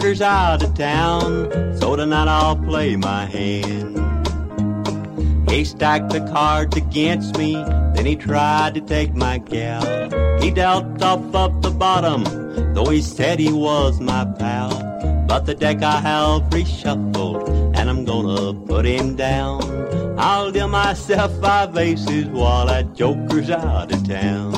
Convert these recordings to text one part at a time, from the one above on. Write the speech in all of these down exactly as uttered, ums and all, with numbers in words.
joker's out of town, so tonight I'll play my hand. He stacked the cards against me, then he tried to take my gal. He dealt off up the bottom, though he said he was my pal. But the deck I have reshuffled, and I'm gonna put him down. I'll deal myself five aces while that joker's out of town.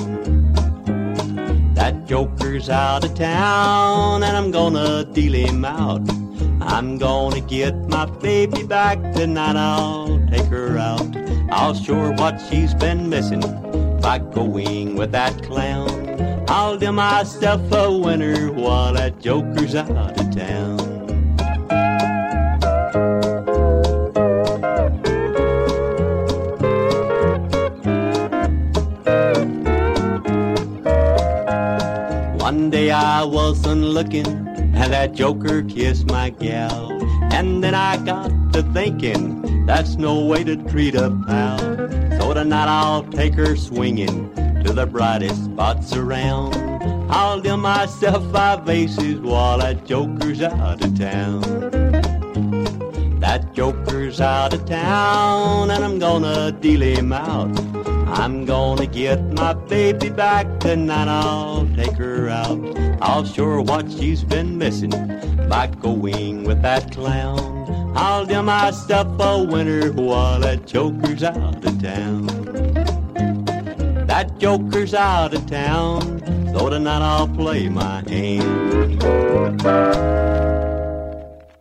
That joker's out of town, and I'm gonna deal him out. I'm gonna get my baby back tonight, I'll take her out. I'll show her what she's been missing by going with that clown. I'll do myself a winner while that joker's out of town. One day I wasn't looking, and that joker kissed my gal. And then I got to thinking, that's no way to treat a pal. So tonight I'll take her swinging to the brightest spots around. I'll deal myself five aces while that joker's out of town. That joker's out of town, and I'm gonna deal him out. I'm gonna get my baby back tonight, I'll take her out. I'll show her what she's been missing by going with that clown. I'll do myself a winner while that joker's out of town. That joker's out of town, so tonight I'll play my hand.